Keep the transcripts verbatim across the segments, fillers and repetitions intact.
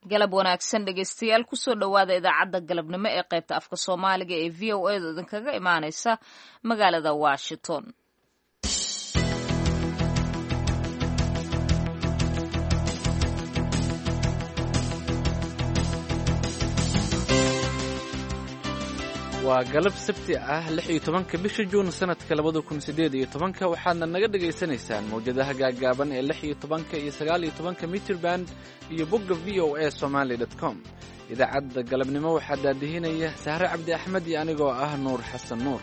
galab wanaagsan dhegaystayaal kusoo dhowaada idaacadda galabnimo ee qaybta afka soomaaliga ee v o a da idinkaga imaanaysa magaalada washington. waa galab sabti ah lix iyo tobanka bisha juun sanadka labada kun sideed iyo tobanka waxaadna naga dhagaysanaysaan mawjadaha gaagaaban ee lix iyo tobanka iyo sagaal iyo tobanka mitrband iyo bogga v o a somaly dot com. idaacadda galabnimo waxaa daadihinaya sahre cabdi axmed iyo anigoo ah nuur xasan nuur.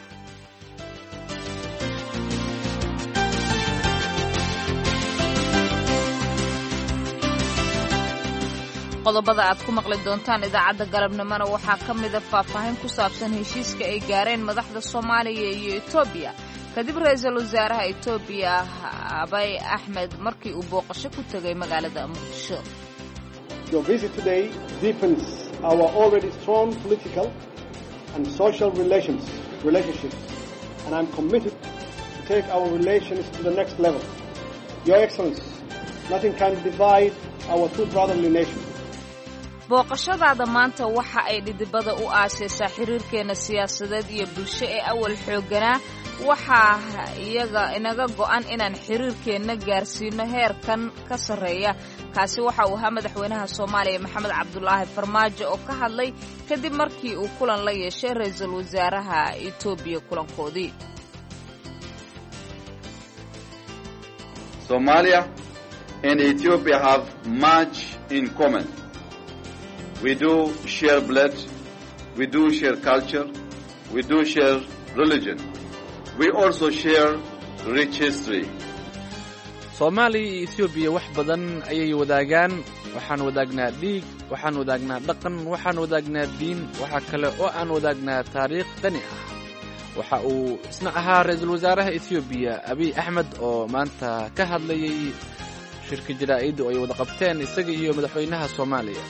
qodobada aad ku maqli doontaan idaacadda galabnimona waxaa ka mida faahfaahin ku saabsan heshiiska ay gaareen madaxda soomaaliya iyo etoobiya kadib ra-iisul wasaaraha etoobiya abay axmed markii uu booqasho ku tegay magaalada muqdisho. Your visit today deepens our already strong political and social relations, relationships, and I'm committed to take our relations to the next level. Your Excellency, nothing can divide our two brotherly nations. booqashadaada maanta waxa ay dhidibada u aasaysaa xiriirkeena siyaasadeed iyo bulsho ee awal xooganaa waxaa iyaga inaga go'an inaan xiriirkeenna gaarsiino heerkan ka sarreeya. kaasi waxa uu ahaa madaxweynaha soomaaliya maxamed cabdulaahi farmaajo oo ka hadlay kadib markii uu kulan la yeeshay ra-iisul wasaaraha etoobiya kulankoodii. Somalia and Ethiopia have much in common. We do share blood, we do share culture, we do share religion. We also share rich history. Soomaaliya iyo Ethiopia wax badan ayay wadaagaan. Waxaan wadaagnaa dhiig, waxaan wadaagnaa dhaqan, waxaan wadaagnaa diin, waxa kale oo aan wadaagnaa taariikh qani ah. waxa uu isna ahaa ra-iisul wasaaraha Ethiopia Abiy Ahmed oo maanta ka hadlayay shirka jaraa'id oo ay wada qabteen isaga iyo madaxweynaha Soomaaliya.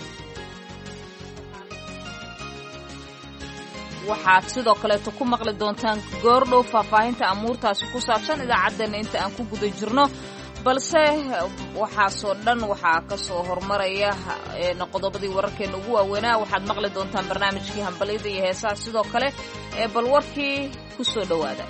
waxaad sidoo kaleeto ku maqli doontaan goordhow faahfaahinta amuurtaasi ku saabsan idaacaddeenna inta aan ku guda jirno balse waxaasoo dhan waxaa ka soo hormaraya qodobadii wararkeenna ugu waaweynaa. waxaad maqli doontaan barnaamijkii hambalyada iyo heesaha sidoo kale ee bal warkii ku soo dhowaada.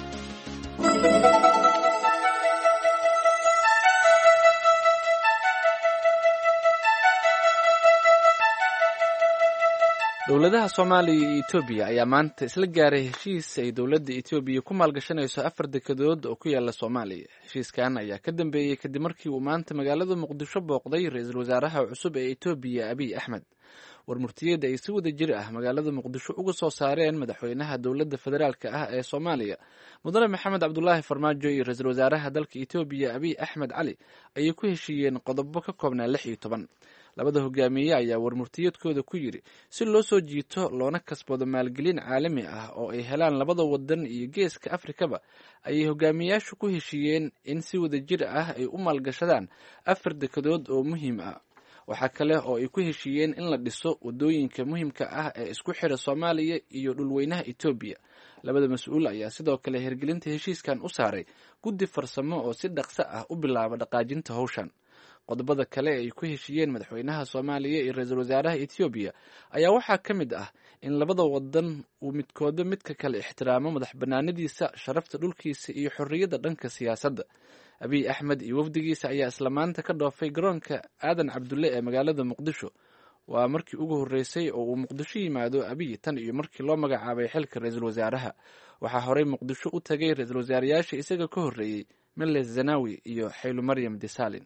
dowladaha Soomaaliya iyo Etoobiya ayaa maanta isla gaaray heshiis ay dowladda Etoobiya ku maalgashanayso afar dekedood oo ku yaala Soomaaliya. heshiiskan ayaa ka dambeeyay kadib markii uu maanta magaalada Muqdisho booqday ra-iisul wasaaraha cusub ee Etoobiya Abiy Ahmed. warmurtiyeed ay si wada jir ah magaalada Muqdisho uga soo saareen madaxweynaha dowladda federaalka ah ee Soomaaliya mudane maxamed cabdulaahi farmaajo iyo ra-iisul wasaaraha dalka Etoobiya Abiy Ahmed Cali ayay ku heshiiyeen qodobo ka koobnaa lix iyo toban. labada hogaamiye ayaa warmurtiyeedkooda ku yiri si loo soo jiito loona kasbado maalgelin caalami ah oo ay helaan labada wadan iyo geeska Afrikaba ayay hogaamiyaashu ku heshiiyeen in si wada jir ah ay u maalgashadaan afar dekedood oo muhiim ah. waxa kale oo ay ku heshiiyeen in la dhiso wadooyinka muhiimka ah ee isku xira Soomaaliya iyo dhulweynaha Etoobiya. labada mas'uul ayaa sidoo kale hirgelinta heshiiskan u saaray guddi farsamo oo si dhaqso ah u bilaaba dhaqaajinta hawshan. qodobada kale ay ku heshiiyeen madaxweynaha Soomaaliya iyo ra-iisul wasaaraha Etoobiya ayaa waxaa ka mid ah in labada wadan uu midkooda midka kale ixtiraamo madax banaanadiisa, sharafta dhulkiisa iyo xorriyadda dhanka siyaasadda. Abiy Ahmed iyo wafdigiisa ayaa isla maanta ka dhoofay garoonka Aadan Cabdulle ee magaalada Muqdisho. waa markii ugu horreysay oo uu Muqdisho yimaado Abiy tan iyo markii loo magacaabay xilka ra-iisul wasaaraha. waxaa horey Muqdisho u tagay ra-iisul wasaarayaasha isaga ka horreeyay Meles Zenawi iyo Xaylu Maryam Desalegn.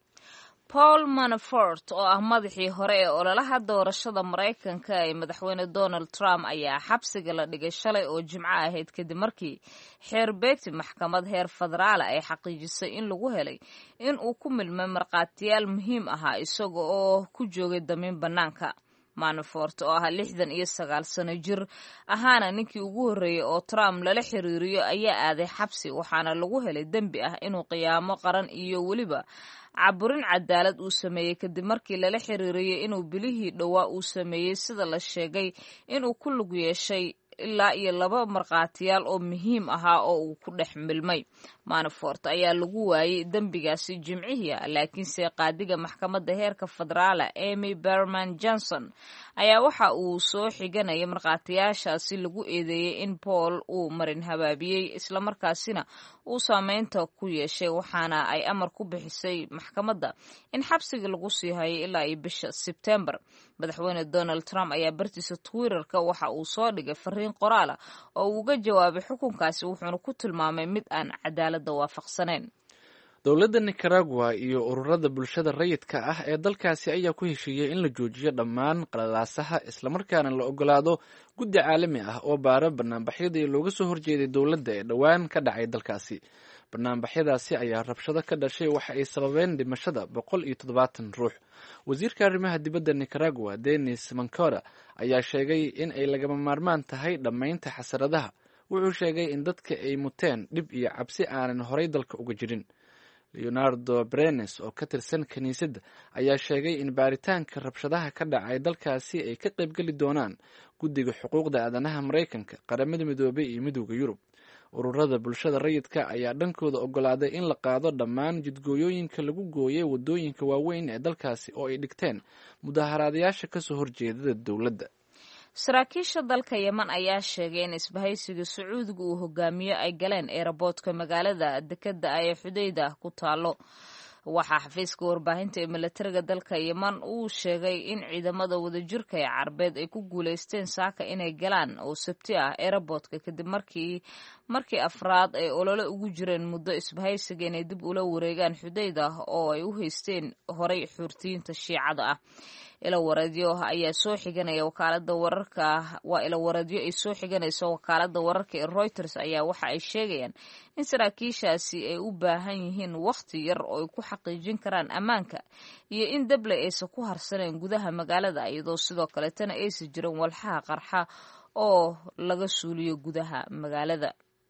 Paul Manafort oo ah madaxii hore ee ololaha doorashada Mareykanka ee madaxweyne Donald Trump ayaa xabsiga la dhigay shalay oo Jimco ahayd kadib markii xeerbeegti maxkamad heer federaal ay xaqiijisay in lagu helay in uu ku milmay markhaatiyaal muhiim ahaa isaga oo ku joogay damiin bannaanka. Manafort oo ah lixdan iyo sagaal sano jir ahaana ninkii ugu horreeyay oo Trump lala xiriiriyo ayaa aaday xabsi waxaana lagu helay dembi ah inuu qiyaamo qaran iyo weliba caburin cadaalad uu sameeyey kadib markii lala xiriiriyay inuu bilihii dhowaa uu sameeyey sida la sheegay inuu ku lug yeeshay ilaa iyo laba markhaatiyaal oo muhiim ahaa oo uu ku dhex milmay. Manafort ayaa lagu waayey dembigaasi jimcihii, laakiinse qaadiga maxkamadda heerka federaala Amy Berman Johnson ayaa waxa uu soo xiganaya markhaatiyaashaasi lagu eedeeyey in Paul uu marin habaabiyey islamarkaasina uu saameynta ku yeeshay, waxaana ay amar ku bixisay maxkamadda in xabsiga lagu sii hayo ilaa iyo bisha Sebtembar. Madaxweyne Donald Trump ayaa bartiisa Twitterka waxa uu soo dhigay fariin qoraala oo uu uga jawaabay xukunkaasi, wuxuuna ku tilmaamay mid aan cadaaladda waafaqsanayn. dowladda Nicaragua iyo ururada bulshada rayidka ah ee dalkaasi ayaa ku heshiiyey in la joojiyo dhammaan qalalaasaha islamarkaana la ogolaado guddi caalami ah oo baara banaanbaxyadii looga soo horjeeday dowladda ee dhowaan ka dhacay dalkaasi. banaanbaxyadaasi ayaa rabshado ka dhashay, waxa ay sababeen dhimashada boqol iyo toddobaatan ruux. wasiirka arrimaha dibadda Nicaragua Denis Mancora ayaa sheegay in ay lagama maarmaan tahay dhammaynta xasaradaha. wuxuu sheegay in dadka ay muteen dhib iyo cabsi aanan horay dalka uga jirin. Leonardo Brenes oo ka tirsan kiniisadda ayaa sheegay in baaritaanka rabshadaha ka dhacay dalkaasi ay ka qaybgeli doonaan guddiga xuquuqda aadanaha Maraykanka, qaramada midoobay iyo midowda Yurub. ururada bulshada rayidka ayaa dhankooda ogolaaday in la qaado dhammaan jidgooyooyinka lagu gooyay wadooyinka waaweyn ee dalkaasi oo ay dhigteen mudaharaadayaasha kasoo horjeedada dowladda. saraakiisha dalka Yemen ayaa sheegay in isbahaysiga Sacuudiga uu hogaamiyo ay galeen eeraboodka magaalada dekedda ee Xudayda ku taalo. waxaa xafiiska warbaahinta ee milatariga dalka Yemen uu sheegay in ciidamada wadajirka ee Carbeed ay ku guuleysteen saaka inay galaan oo sabti ah eeraboodka kadib markii markii afraad ay olole ugu jireen muddo isbahaysiga inay dib ula wareegaan Xudayda oo ay u haysteen horay xuurtiyiinta Shiicada ah. ila wareedyo ayaa soo xiganaya wakaalada wararka waa ila wareedyo ay soo xiganayso wakaalada wararka ee Reuters ayaa waxa ay sheegayaan in saraakiishaasi ay u baahan yihiin waqti yar oo ay ku xaqiijin karaan ammaanka iyo in dable aysan ku harsaneen gudaha magaalada, iyadoo sidoo kale tan aysan jirin walxaha qarxa oo laga suuliyo gudaha magaalada.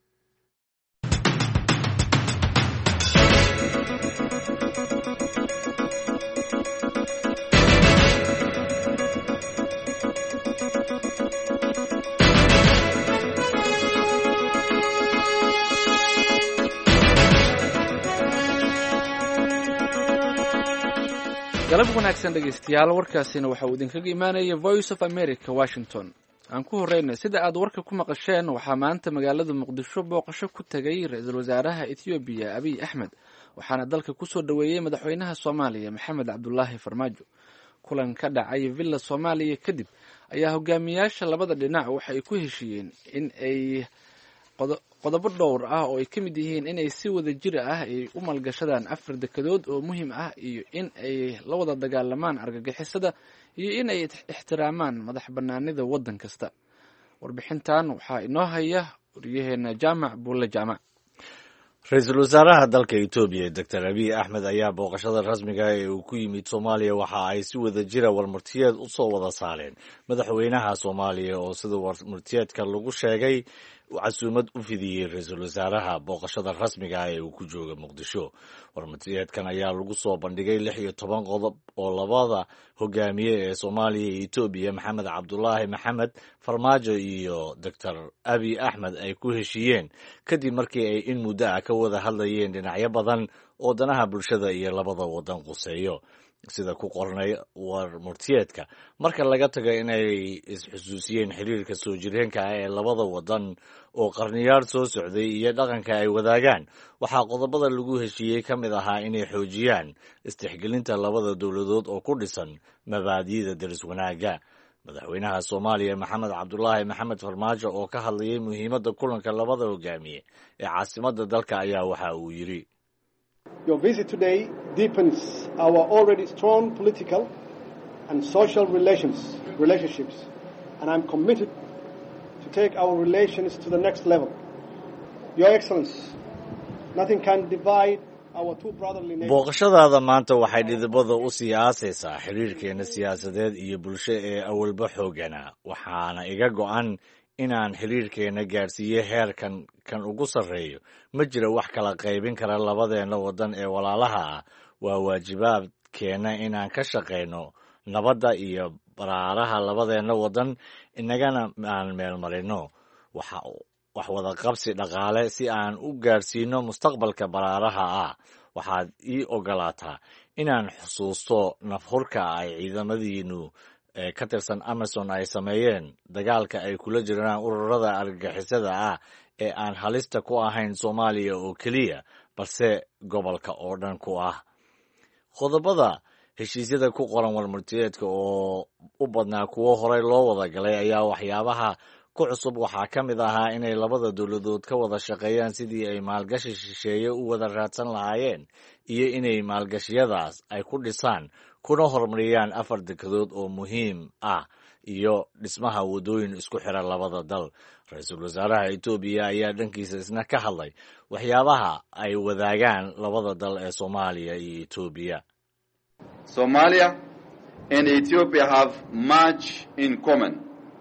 galab wanaagsan dhegeystayaal, warkaasina waxa uu idinkaga imaanaya Voice of America Washington. aan ku horeyna sida aad warka ku maqasheen, waxaa maanta magaalada Muqdisho booqasho ku tagay ra-iisul wasaaraha Ethiopia Abiy Ahmed, waxaana dalka kusoo dhaweeyey madaxweynaha Soomaaliya Maxamed Cabdullaahi Farmaajo. kulan ka dhacay Villa Soomaaliya kadib ayaa hogaamiyaasha labada dhinac waxa ay ku heshiiyeen in ay qodobo dhowr ah oo ay ka mid yihiin in ay si wada jir ah ay u maalgashadaan afar dekedood oo muhiim ah iyo in ay la wada dagaalamaan argagixisada iyo in ay ixtiraamaan madax banaanida waddan kasta. warbixintan waxaa inoo haya wariyaheena Jaamac Buulle Jaamac. ra-iisul wasaaraha dalka Ethiopia Doctor Abiy Ahmed ayaa booqashada rasmiga ee uu ku yimid Soomaaliya waxa ay si wada jira warmartiyeed u soo wada saareen madaxweynaha Soomaaliya oo sida warmartiyeedka lagu sheegay casuumad u fidiyey ra-iisul wasaaraha booqashada rasmiga ee uu ku jooga Muqdisho. warmartiyeedkan ayaa lagu soo bandhigay lix iyo toban qodob oo labada hogaamiye ee Soomaaliya iyo Ethiopia Maxamed Cabdullaahi Maxamed Farmaajo iyo Doctor Abiy Ahmed ay ku heshiiyeen kadib markii ay in muddo ah ka wada hadlayeen dhinacyo badan oo danaha bulshada iyo labada wadan quseeyo. sida ku qornay warmartiyeedka, marka laga tago inay isxusuusiyeen xiriirka soo jireenka ah ee labada wadan oo qarniyaal soo socday iyo dhaqanka ay wadaagaan, waxaa qodobada lagu heshiiyey ka mid ahaa inay xoojiyaan istixgelinta labada dowladood oo ku dhisan mabaadi'da daris wanaagga. madaxweynaha Soomaaliya Maxamed Cabdullaahi Maxamed Farmaajo oo ka hadlayay muhiimadda kulanka labada hogaamiye ee caasimadda dalka ayaa waxa uu yiri: Your visit today deepens our already strong political and social relations, relationships, and I'm committed to take our relations to the next level. Your Excellency, nothing can divide our two brotherly nations. booqashadaada maanta waxay dhidibada u sii aasaysaa xiriirkeena siyaasadeed iyo bulsho ee awalba xoogana, waxaana iga go'an inaan xiriirkeena gaarsiiyo heerkan kan ugu sarreeyo. ma jira wax kala qaybin kara labadeena waddan ee walaalaha ah. waa waajibaadkeena inaan ka shaqayno nabadda iyo baraaraha labadeenna waddan inagana aan meelmarino waxa wax wada qabsi dhaqaale si aan u gaarsiino mustaqbalka baraaraha ah. waxaad ii ogolaataa inaan xusuusto nafhurka ay ciidamadiinu ka tirsan Amazon ay sameeyeen dagaalka ay kula jiraan ururada argagixisada ah ee aan halista ku ahayn Soomaaliya oo keliya balse gobolka oo dhan ku ah. qodobada heshiisyada ku qoran warmurtiyeedka oo u badnaa kuwo horey loo wada galay ayaa waxyaabaha ku cusub waxaa ka mid ahaa inay labada dowladood ka wada shaqeeyaan sidii ay maalgashi shisheeye u wada raadsan lahaayeen iyo inay maalgashiyadaas ay ku dhisaan kuna horumariyaan afar dekedood oo muhiim ah iyo dhismaha waddooyin isku xira labada dal. ra-iisul wasaaraha Itoobiya ayaa dhankiisa isna ka hadlay waxyaabaha ay wadaagaan labada dal ee Soomaaliya iyo Itoobiya. Somalia and Ethiopia have much in common.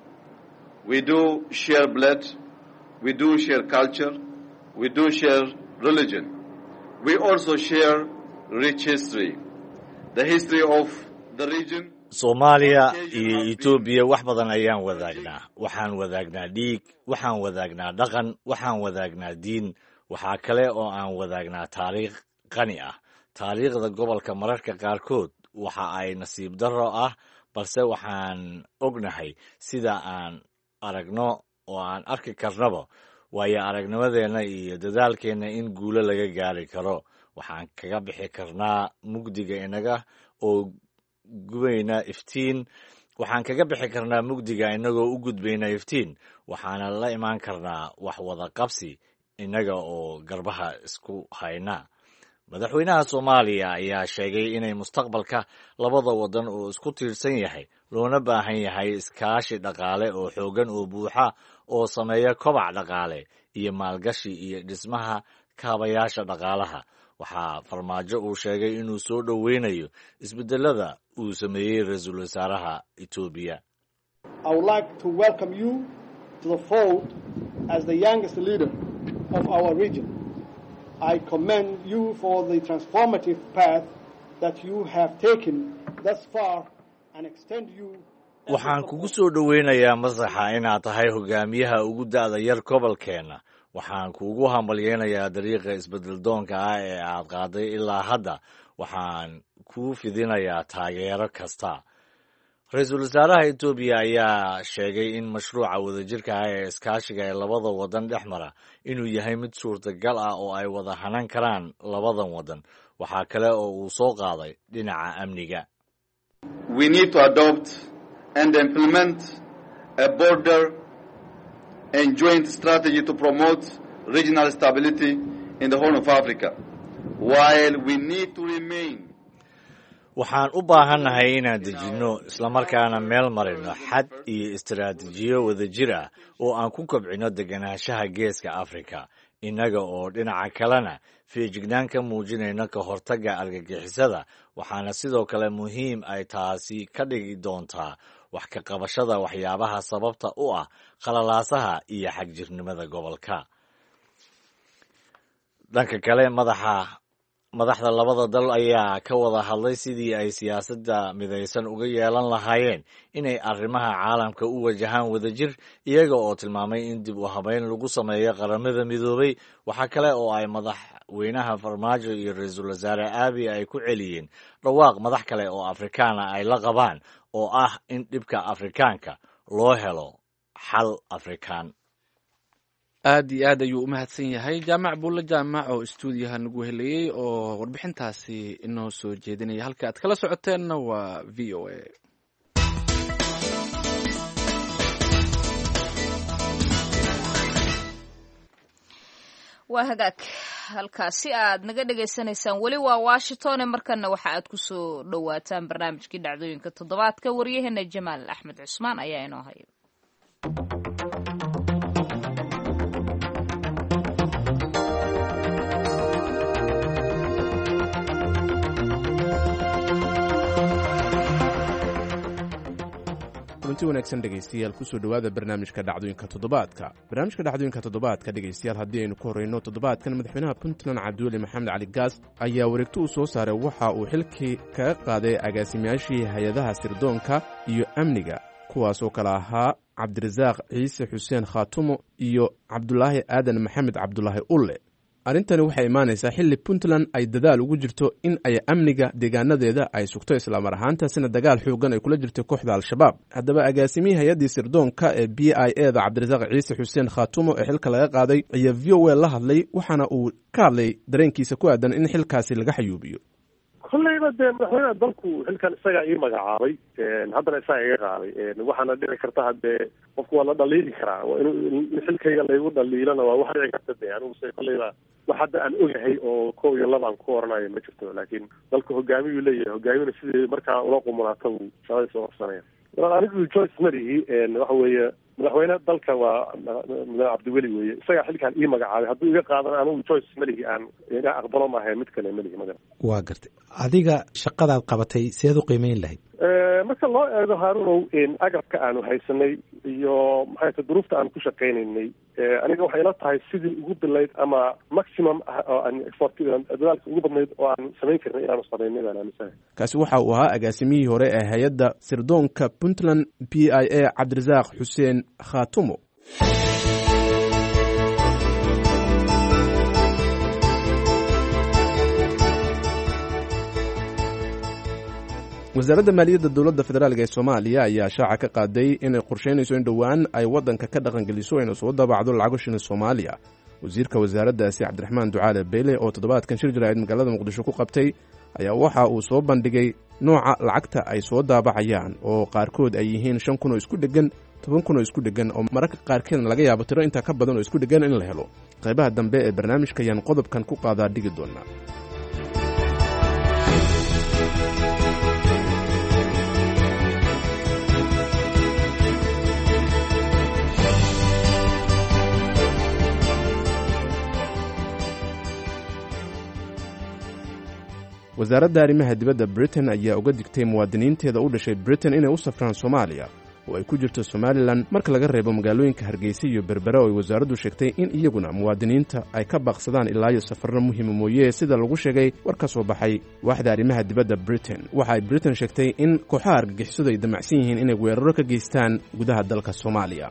We do share blood, we do share culture, we do share religion. We also share rich history. The history of the region. Soomaaliya iyo Itoobiya wax badan ayaan wadaagnaa. Waxaan wadaagnaa dhiig, waxaan wadaagnaa dhaqan, waxaan wadaagnaa diin, waxaa kale oo aan wadaagnaa taariikh qani ah. taariikhda gobolka mararka qaarkood waxa ay nasiib darro ah, balse waxaan ognahay sida aan aragno oo aan arki karnaba waayo aragnimadeenna iyo dadaalkeenna in guulo laga gaari karo. waxaan kaga bixi karnaa mugdiga inaga oo gubayna iftiin waxaan kaga bixi karnaa mugdiga inagoo u gudbayna iftiin waxaana la imaan karnaa wax wada qabsi inaga oo garbaha isku hayna. madaxweynaha Soomaaliya ayaa sheegay inay mustaqbalka labada waddan oo isku tiirsan yahay loona baahan yahay iskaashi dhaqaale oo xoogan oo buuxa oo sameeya kobac dhaqaale iyo maalgashi iyo dhismaha kaabayaasha dhaqaalaha. waxaa farmaajo uu sheegay inuu soo dhoweynayo isbedelada uu sameeyey ra-iisul wasaaraha Itoobiya. I would like to welcome you to the fold as the youngest leader of our region. I commend you for the transformative path that you have taken thus far and extend you. waxaan kugu soo dhoweynayaa masaxa inaad tahay hogaamiyaha ugu da'da yar gobolkeena. waxaan kuugu hambalyeynayaa dariiqa isbedel doonka ah ee aad qaaday ilaa hadda. waxaan kuu fidinayaa taageero kasta. ra-iisul wasaaraha Itoobiya ayaa sheegay in mashruuca wadajirka ah ee iskaashiga ee labada waddan dhex mara inuu yahay mid suurtagal ah oo ay wada hanan karaan labadan waddan. waxaa kale oo uu soo qaaday dhinaca amniga. We need to adopt and implement a border and joint strategy to promote regional stability in the Horn of Africa, while we need to remain. waxaan u baahannahay inaan dejinno islamarkaana meel marino xad iyo istiraatiijiyo wadajir ah oo aan ku kobcino deganaanshaha geeska Afrika, innaga oo dhinaca kalena feejignaan ka muujinayno ka hortagga argagixisada. waxaana sidoo kale muhiim ay taasi ka dhigi doontaa wax ka qabashada waxyaabaha sababta u ah khalalaasaha iyo xagjirnimada gobolka. dhanka kale madaxa madaxda labada dal ayaa ka wada hadlay sidii ay siyaasadda midaysan uga yeelan lahaayeen inay arrimaha caalamka u wajahaan wadajir, iyaga oo tilmaamay in dib u habeyn lagu sameeyo qaramada midoobay. waxaa kale oo ay madaxweynaha Farmaajo iyo ra-iisul wasaare Abiy ay ku celiyeen dhawaaq madax kale oo Afrikaana ay la qabaan oo ah in dhibka Afrikaanka loo helo xal Afrikaan. aad iyo aad ayuu u mahadsan yahay jaamac buulle jaamac oo istuudiyaha nagu helayey oo warbixintaasi inoo soo jeedinaya. halka aad kala socoteenna waa v o a. waa hagaag halkaasi aad naga dhegaysanaysaan weli waa Washington. markana waxa aad ku soo dhowaataan barnaamijkii dhacdooyinka toddobaadka. waryaheena Jamaal Axmed Cusmaan ayaa inoo haya. kulanti wanaagsan dhegaystayaal kusoo dhowaada barnaamijka dhacdooyinka toddobaadka barnaamijka dhacdooyinka toddobaadka dhegaystayaal haddii aynu ku horreyno toddobaadkan madaxweynaha puntland cabdiweli maxamed cali gaas ayaa wareegto uu soo saaray waxa uu xilkii kaga qaaday agaasimayaashii hay-adaha sirdoonka iyo amniga kuwaas oo kale ahaa cabdirasaaq ciise xuseen khaatumo iyo cabdulaahi aadan maxamed cabdulaahi ulle arrintani waxay imaanaysaa xilli puntland ay dadaal ugu jirto in ay amniga deegaanadeeda ay sugto islaamar ahaantaasina dagaal xoogan ay kula jirto kooxda al-shabaab haddaba agaasimihii hay-addii sirdoonka ee b i e da cabdirasaaq ciise xuseen khaatumo ee xilka laga qaaday ayaa v o a la hadlay waxaana uu ka hadlay dareenkiisa ku aadan in xilkaasi laga xayuubiyo kollayba dee madaxweynaha dalku xilkan isagaa ii magacaabay haddana isaga iga qaaday waxaana dhici karta haddee qofku waa la dhaliili karaa in xilkayga laygu dhaliilana waa wax dhici karta de anigu se kollayba wax hadda aan ogahay oo kow iyo laba aan ku oranayo ma jirto laakiin dalku hogaamiyuu leeyahay hogaamiyuna sidii markaa ula qumulaata uu shaqadiisa u qabsanaya anigu joyce malihi waxa weeye madaxweyne dalka waa mudane cabdiweli weeye isagaa xilkaan ii magacaabay hadduu iga qaadan anigu joyce malihi aan ina aqbalo maahae mid kale malihi maga waa gartay adiga shaqadaad qabatay seed u qiimeyn lahayd marka loo eego haarunow agabka aanu haysanay iyo maxay ta duruufta aanu ku shaqaynaynay aniga waxay ila tahay sidii ugu bilayd ama maximum oo aan effort dadaalka ugu badnayd oo aan samayn karnay inaanu samaynay baan aaminsanay kaasi waxa uu ahaa agaasimihii hore ee hay-adda sirdoonka puntland b i a cabdirasaaq xuseen khaatumo wasaaradda maaliyadda dowladda federaalk ee soomaaliya ayaa shaaca ka qaaday inay qorsheynayso in dhowaan ay waddanka ka dhaqangeliso ayna soo daabacdo lacago shilin soomaaliya wasiirka wasaaraddaasi cabdiraxmaan ducaale beyle oo toddobaadkan shir jaraa'id magaalada muqdisho ku qabtay ayaa waxa uu soo bandhigay nooca lacagta ay soo daabacayaan oo qaarkood ay yihiin shan kun oo isku dheggan toban kun oo isku dheggan oo mararka qaarkeedna laga yaabo tiro intaa ka badan oo isku dheggan in la helo qaybaha dambe ee barnaamijka ayaan qodobkan ku qaadaa dhigi doonaa wasaaradda arrimaha dibadda britain ayaa uga digtay muwaadiniinteeda u dhashay britain inay u safraan soomaaliya oo ay ku jirto somalilan marka laga reebo magaalooyinka hargeysa iyo berbera oo ay wasaaraddu sheegtay in iyaguna muwaadiniinta ay ka baaqsadaan ilaa iyo safarro muhiima mooye sida lagu sheegay war ka soo baxay waaxda arrimaha dibadda britain waxa ay britain sheegtay in kooxaha argagixisadu ay damacsan yihiin inay weeraro ka geystaan gudaha dalka soomaaliya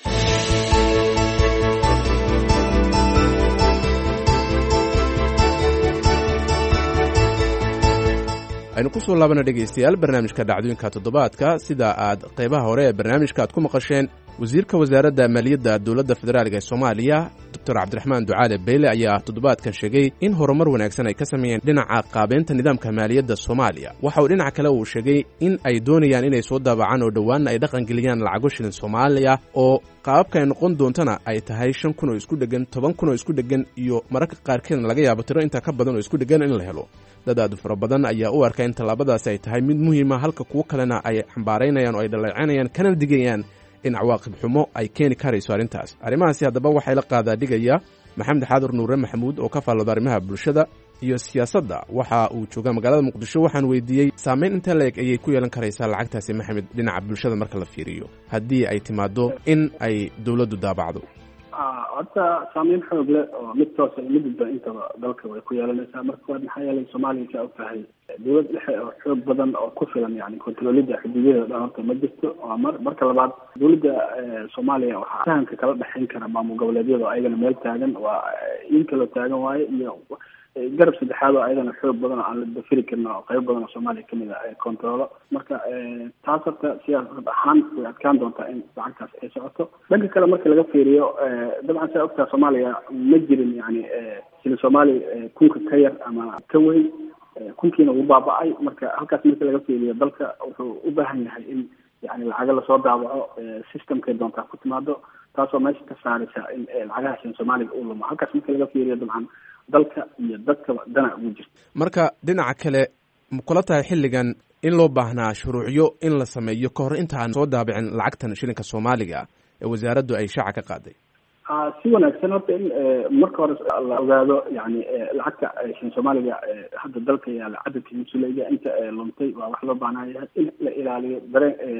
aynu ku soo laabana dhegaystayaal barnaamijka dhacdooyinka toddobaadka sida aad qaybaha hore ee barnaamijka aad ku maqasheen wasiirka wasaaradda maaliyadda dowladda federaalk ee soomaaliya doctor cabdiraxmaan ducaale beyle ayaa toddobaadkan sheegay in horumar wanaagsan ay ka sameeyeen dhinaca qaabeynta nidaamka maaliyadda soomaaliya waxa uu dhinaca kale uu sheegay in ay doonayaan inay soo daabacaan oo dhowaanna ay dhaqangeliyaan lacago shilin soomaaliya oo qaababka ay noqon doontana ay tahay shan kun oo isku dheggan toban kun oo isku dheggan iyo mararka qaarkeedna laga yaabo tiro intaa ka badan oo isku dheggan in la helo dad aad u fara badan ayaa u arka in tallaabadaasi ay tahay mid muhiima halka kuwo kalena ay xambaaraynayaan oo ay dhaleecanayaan kana digayaan in cawaaqib xumo ay keeni karayso arrintaas arrimahaasi haddaba waxay la qaadaa dhigaya maxamed xaadir nuure maxamuud oo ka faallooda arrimaha bulshada iyo siyaasadda waxa uu joogaa magaalada muqdisho waxaan weydiiyey saamayn inta la-eg ayay ku yeelan karaysaa lacagtaasi maxamed dhinaca bulshada marka la fiiriyo haddii ay timaado in ay dowladdu daabacdo horta saameyn xoog leh oo mid toosa mid walba intaba dalka way ku yeelanaysaa marka waad maxaa yeelay soomaaliya saa og tahay dowlad dhexe oo xoog badan oo ku filan yani kontroolida xuduudadeeda dhan horta ma jirto waa mar marka labaad dowladda soomaaliya waxaa fahamka kala dhexayn kara maamul goboleedyada oo ayagana meel taagan waa in kaloo taagan waaye iyo garab saddexaad oo ayadana xoog badan oo aan la dafiri karin oo qayb badan oo soomaaliya kamid ah controlo marka taas horta siyaasad ahaan way adkaan doontaa in lacagtaas ay socoto dhanka kale marka laga fiiriyo dabcan saa ogtaa soomaaliya ma jirin yani sila soomaaliya kunka ka yar ama ka weyn kunkiina uu baaba-ay marka halkaas marka laga fiiriyo dalka wuxuu u baahan yahay in yani lacago lasoo daawaco systemkay doontaa ku timaado taasoo meesha ka saaraysa in lacagaha sila soomaaliga uu lumo halkaas marka laga fiiriyo dabcan dalka iyo dadkaba dana ugu jirta marka dhinaca kale ma kula tahay xilligan in loo baahnaa shuruucyo in la sameeyo ka hor intaan soo daabicin lacagtan shilinka soomaaliga ee wasaaraddu ay shaaca ka qaaday si wanaagsan horta in marka hore la ogaado yani lacagta shilin soomaaliga hadda dalka yaala cadadka musulayga inta luntay waa wax loo baahnaayahay in la ilaaliyo dareen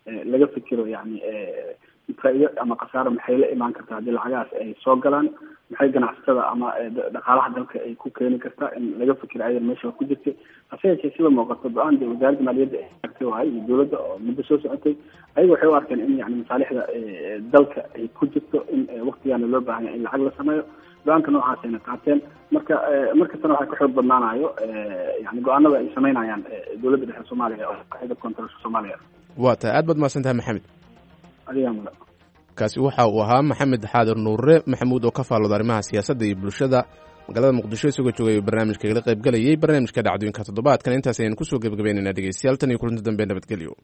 laga fikiro yani faa'iido ama khasaaro maxay la imaan kartaa haddii lacagahaas ay soo galaan, maxay ganacsatada ama dhaqaalaha dalka ay ku keeni kartaa in laga fikiro ayadan meesha ku jirtay. hase yeeshee sida muuqato go-aan dee wasaaradda maaliyadda ay artay wahay iyo dowladda oo muddo soo socotay, ayaga waxay u arkeen in yani masaalixda dalka ay ku jirto in waktigaana loo baahan yahay in lacag la sameeyo. go-aanka noocaasayna qaateen. marka markastana waxay ka xoog badnaanayo yani go-aanada ay samaynayaan dowladda dhexe soomaaliya oo qaxida koontaroolka soomaaliya. waa tahay aad baad mahadsan tahay maxamed. adigaa mudan. kaasi waxa uu ahaa maxamed xaadir nuure maxamuud oo ka faallooda arrimaha siyaasadda iyo bulshada magaalada muqdisho isagoo joogay barnaamijka igala qayb galayay barnaamijka dhacdooyinka toddobaadkan. intaas ayaan kusoo gebagabaynaynaa dhegeystayaal tan iyo kulanti dambe nabadgelyo.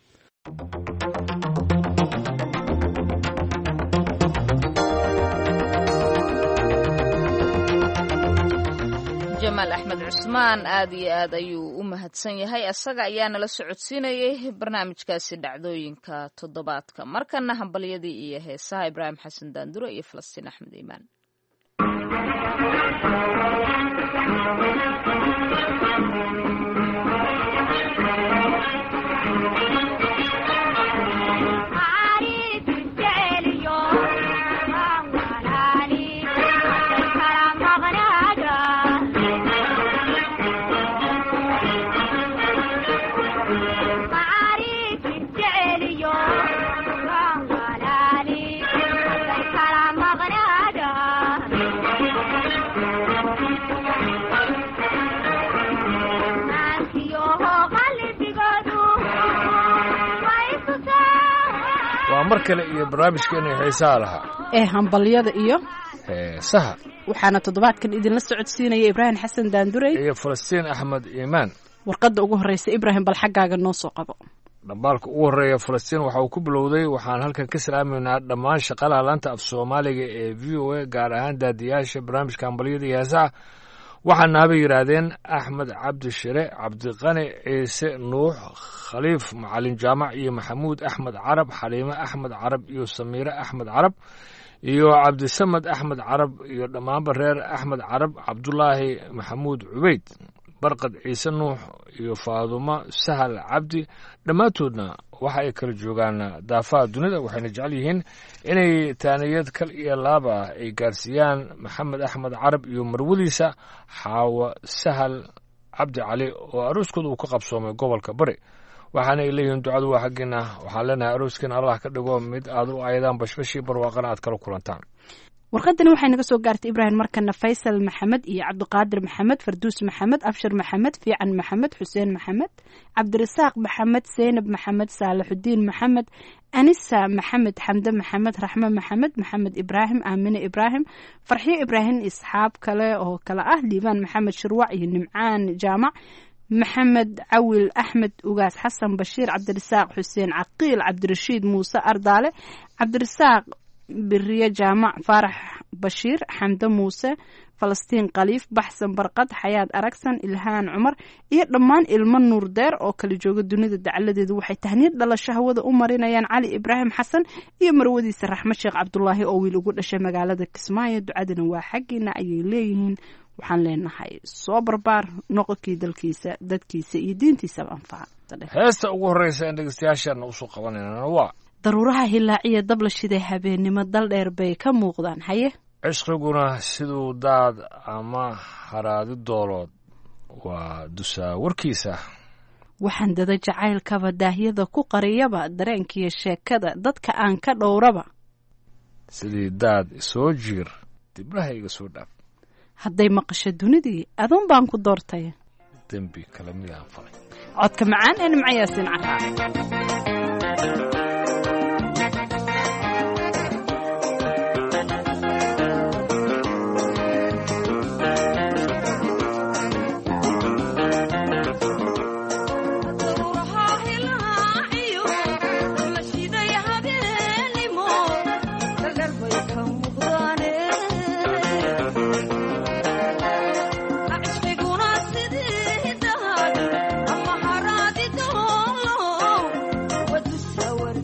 jamaal axmed cusmaan aad iyo aad ayuu u mahadsan yahay. isaga ayaa nala socodsiinayay barnaamijkaasi dhacdooyinka toddobaadka. markana hambalyadii iyo heesaha ibraahim xasan daandure iyo falastiin axmed iimaan. waa mar kale iyo barnaamijkeena xiisaha lahaa ee hambalyada iyo heesaha, waxaana toddobaadkan idinla socodsiinaya ibraahim xasan daandurey iyo falastiin axmed iimaan. warqadda ugu horreysa ibraahim bal xaggaaga noo soo qabo. dhambaalka ugu horreeya falastiin waxa uu ku bilowday waxaan halkan ka salaameynaa dhammaan shaqalaha laanta af soomaaliga ee v o a gaar ahaan daadiyaasha barnaamijka hambalyada iyo heesaha. waxaana habay yidhaahdeen axmed cabdi shire, cabdiqani ciise nuux, khaliif macalin jaamac iyo maxamuud axmed carab, xaliime axmed carab iyo samiire axmed carab iyo cabdisamed axmed carab iyo dhammaanba reer axmed carab, cabdulaahi maxamuud cubeyd, barqad ciise nuux iyo faadumo sahal cabdi. dhammaantoodna waxa ay kala joogaan daafaha dunida, waxayna jecel yihiin inay taaniyad kal iyo laaba ay gaarsiiyaan maxamed axmed carab iyo marwadiisa xaawo sahal cabdi cali oo arooskooda uu ka qabsoomay gobolka bari. waxaana ay leeyihiin ducadu waa xaggiina. waxaan leenahay arooskin allah ka dhigo mid aad u aydaan bashbashii barwaaqana aad kala kulantaan. warqadani waxay naga soo gaartay ibraahim markana faysal maxamed iyo cabdiqaadir maxamed, farduus maxamed, abshir maxamed, fiican maxamed, xuseen maxamed, cabdirasaaq maxamed, seynab maxamed, saalaxudiin maxamed, anisa maxamed, xamde maxamed, raxme maxamed, maxamed ibraahim, aamine ibraahim, farxiyo ibraahim, isxaab kale oo kale ah liibaan maxamed shirwac iyo nimcaan jaamac, maxamed cawil axmed, ugaas xasan bashiir, cabdirasaaq xuseen caqiil, cabdirashiid muuse ardaale, cabdirasaaq biriye jaamac, faarax bashiir, xamde muuse, falastiin khaliif, baxsan barqad, xayaad aragsan, ilhaan cumar iyo dhammaan ilmo nuur deer oo kala jooga dunida dacaladeedu waxay tahniyad dhalasho hawada u marinayaan cali ibraahim xasan iyo marwadiisa raxmed sheekh cabdulaahi oo wiil ugu dhashay magaalada kismaayo. ducadana waa xaggiina ayay leeyihiin. waxaan leenahay soo barbaar noqonkii dalkiisa dadkiisa iyo diintiisaba anfaca. heesta ugu horreysa in dhegeystayaashaana usoo qabanayna waa daruuraha hilaaciya dabla shiday habeennimo dal dheer bay ka muuqdaan. haye cishqiguna siduu daad ama haraadi doolood waa dusaa warkiisa. waxaan dada jacaylkaba daahyada ku qariyaba dareenkiiyo sheekada dadka aan ka dhowraba. sidii daad isoo jiir dibnaha iga soo dhaaf. hadday maqasho dunidii aduun baan ku doortay dembi kale midaan falay. codka macaan ee nimco yaasiin carraa. What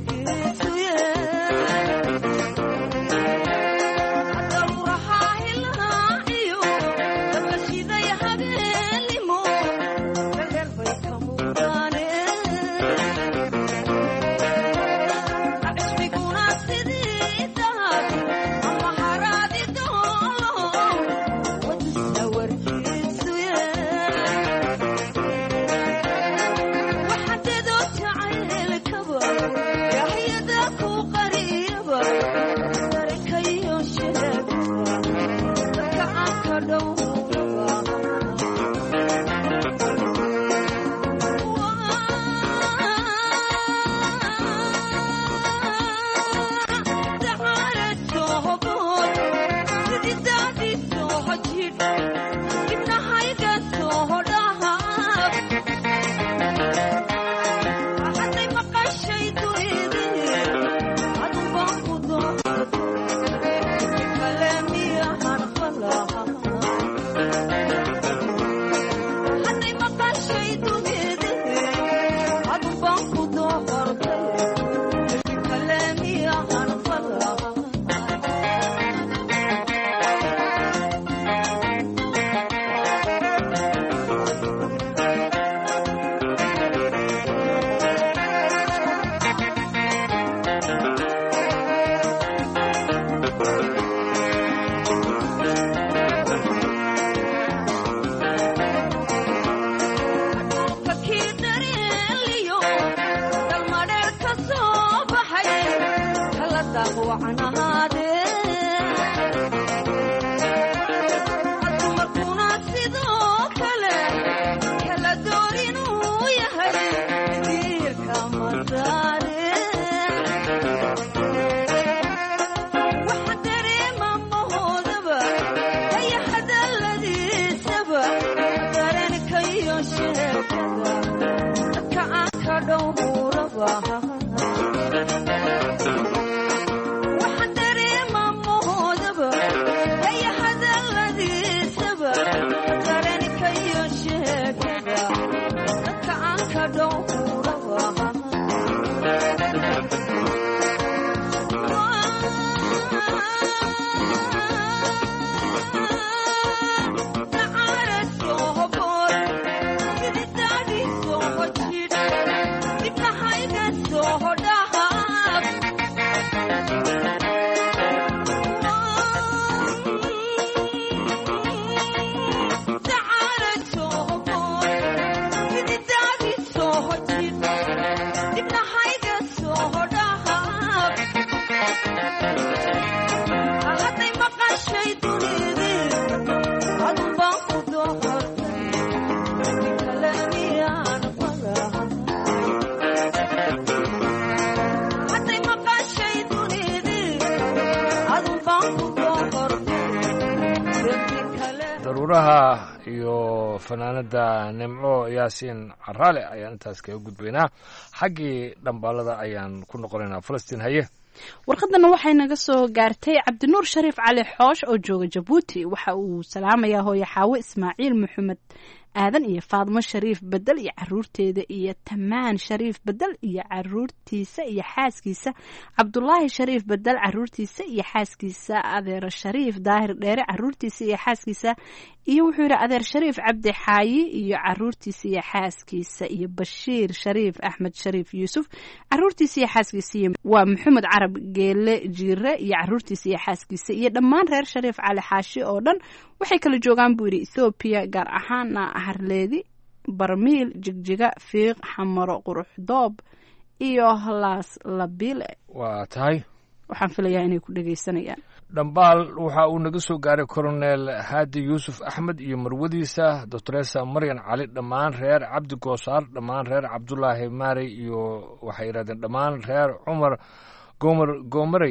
daruuraha iyo fanaanada nimco yaasiin caraale ayaan intaas kaga gudbaynaa. xaggii dhambaalada ayaan ku noqonaynaa. falastiin haye, warqadana waxay naga soo gaartay cabdinuur shariif cali xoosh oo jooga jabuuti. waxa uu salaamayaa hooyo xaawo ismaaciil maxamed aadan iyo faadmo shariif bedel iyo caruurteeda iyo tamaan shariif bedel iyo caruurtiisa iyo xaaskiisa, cabdulaahi shariif bedel caruurtiisa iyo xaaskiisa, adeer shariif daahir dheere caruurtiisa iyo xaaskiisa, iyo wuxuu yidhi adeer shariif cabdi xaayi iyo caruurtiisa iyo xaaskiisa, iyo bashiir shariif axmed shariif yuusuf caruurtiisa iyo xaaskiisa, waa maxamed carab geele jiire iyo caruurtiisa iyo xaaskiisa, iyo dhammaan reer shariif cali xaashi oo dhan. waxay kala joogaan buu yidhi ethoobiya, gaar ahaana harleedi, barmiil, jigjiga, fiiq, xamaro, quruxdoob iyo laas labile. waa tahay, waxaan filayaa inay ku dhegaysanayaan. dhambaal waxa uu naga soo gaaray colonel haadi yuusuf axmed iyo marwadiisa doctoresa maryan cali, dhammaan reer cabdi goosaar, dhammaan reer cabdulaahi maarey iyo waxay yidhahdeen dhammaan reer cumar goomar goomarey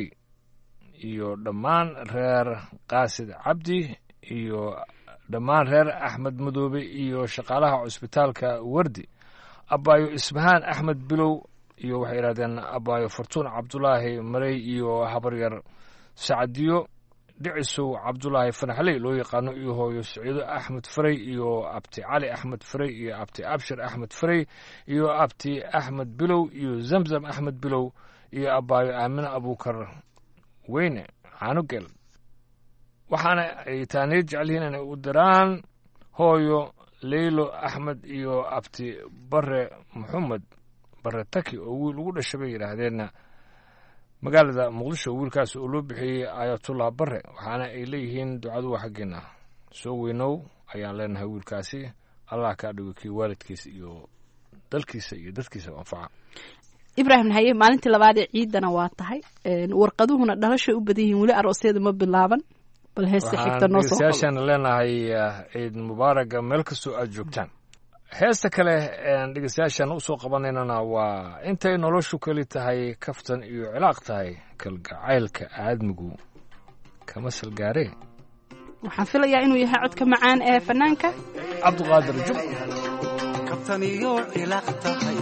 iyo dhammaan reer qaasid cabdi iyo dhammaan reer axmed madoobe iyo shaqaalaha cusbitaalka wardi, abaayo ismahaan axmed bilow iyo waxay yidhahdeen abaayo fortuun cabdulaahi marey iyo habaryar sacadiyo dhicisow cabdulaahi fanaxley loo yaqaano iyo hooyo siciido axmed farey iyo abti cali axmed farey iyo abti abshir axmed farey iyo abti axmed bilow iyo zamzam axmed bilow iyo abaayo aamine abuukar weyne caanugel. waxaana ay taaniyad jecel yihiin inay u diraan hooyo leylo axmed iyo abti bare maxamed bare taki oo wiil ugu dhashay bay yidhaahdeenna magaalada muqdisho. wiilkaas oo loo bixiyey ayatullah bare, waxaana ay leeyihiin ducadu waa xaggeena. soo weynow ayaan leenahay wiilkaasi, allah kaa dhigo kii waalidkiisa iyo dalkiisa iyo dadkiisa anfaca. ibraahim haye, maalintii labaad ee ciidana waa tahay, warqaduhuna dhalashay u badan yihiin, weli aroosyada ma bilaaban. bal heesta xigta noo soo qabo. leenahay ciid mubaaraga meel kastoo aad joogtaan. heesta kale een dhegeystayaashan u soo qabanaynana waa intay noloshu kali tahay kaftan iyo cilaaq tahay kalgacaylka aadmigu kama salgaaree. waxaan filayaa inuu yahay codka macaan ee fanaanka cabdiqaadir jub. kaftan iyo cilaaq tahay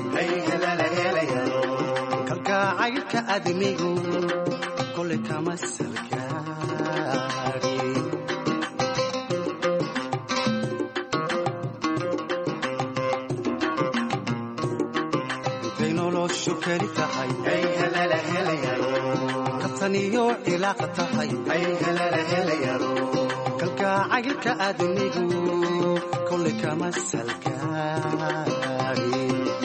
kalgacaylka aadmigu kole kama salgaaree. shukari tahay kaftan iyo cilaaq tahay kalgacaylka aadmigu kole kama salgaari.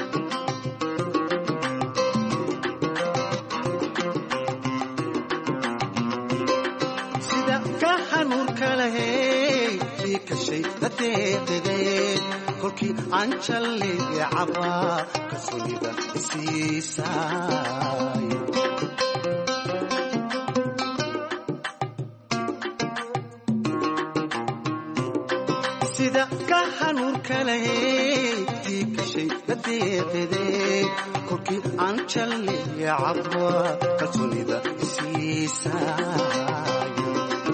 sida ka hanuurka lahey ii kashay dadeeqidee kolkii aan jallay cabaa kalsoonida isiisaayo. deeqide kolkii aan jalleeya cabwa kalsoonida isiisaayo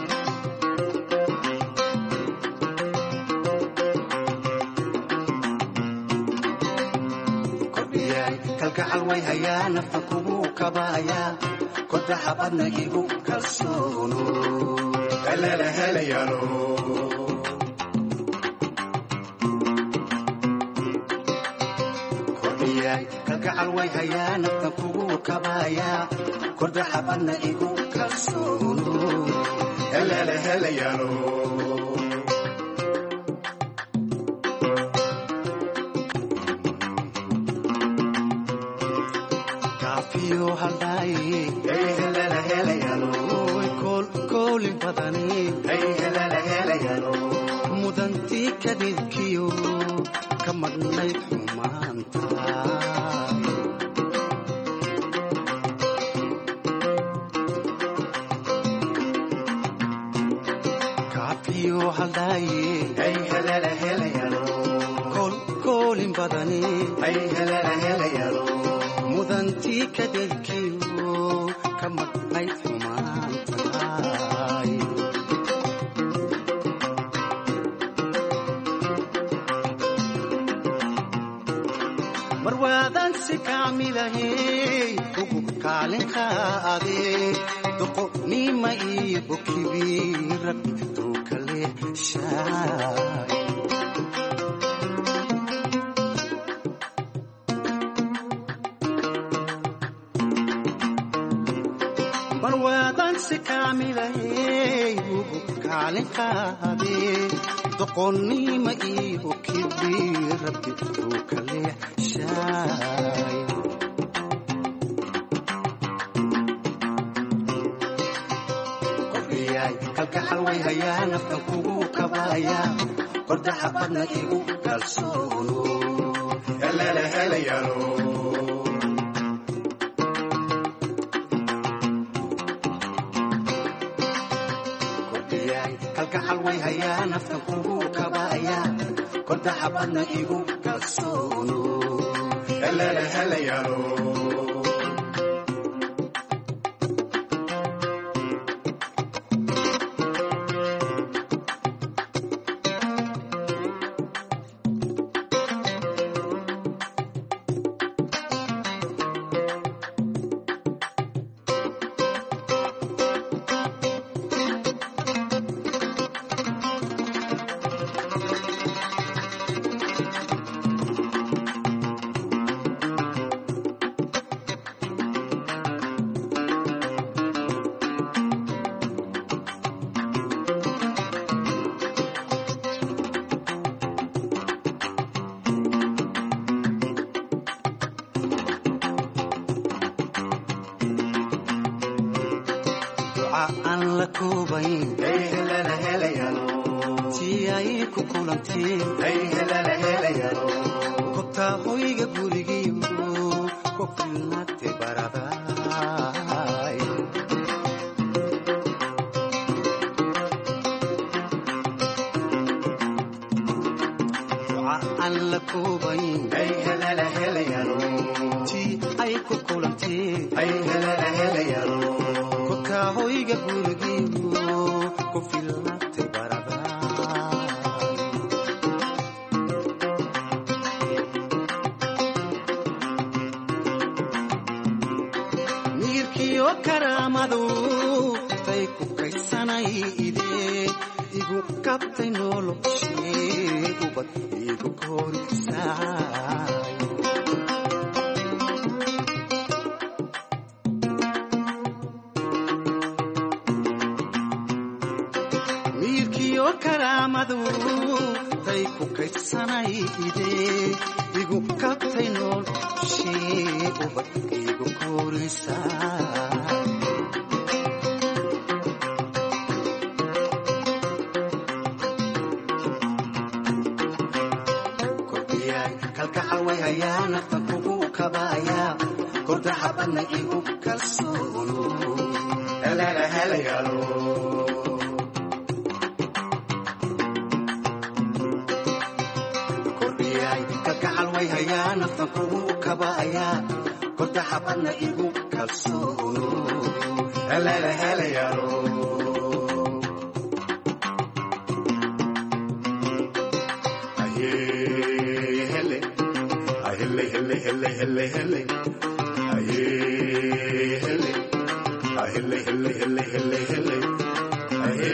kordhiyay kalgacal way hayaa nafta kugu kabaaya korda xabadna igu kalsoono helele helayaano kalgacal way hayaa nafta kugu kabaaya korda xabadna igu kalsoono helele helayaano kaafiyo haldhaaye helele helayaano kooli badani helele helayaano mudantii kadibkiyo ka madnayd xumaanta koolin badani mudantii kadibkiyo ka madnayd xumaantaay mar waadan si kaamilahay ugu kaalin qaade doqonima iyo bokibi rabbi duukale shaay kaalin qaade doqonnima iyo kibi rabbi uu kale shaay kordhiyay kalgacal way hayaa naftan kugu kabaaya korda xabadna igu kalsoono helele helayaano kalgacal way hayaa naftan kugu kabaaya korda xabadna igu kalsoono helele helayaano kalgacal way hayaa naftan kugu kabayaa korta xabadna igu kalsoono helele heleyaalo hele hele hele hele aye hele hele hele hele hele hele aye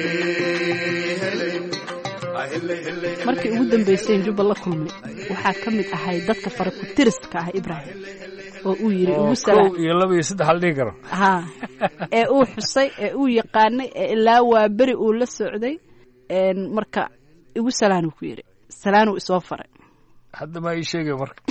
hele markii ugu dambeysay Juba la kulmay waxaa ka mid ahay dadka farku tiriska ah Ibrahim oo uu yiri ugu salaam iyo laba iyo saddex hal dhigaro ha ee uu xusay ee uu yaqaanay ilaa waa bari uu la socday een marka ugu salaam uu ku yiri salaanu isoo faray hadda ma ii sheegay marka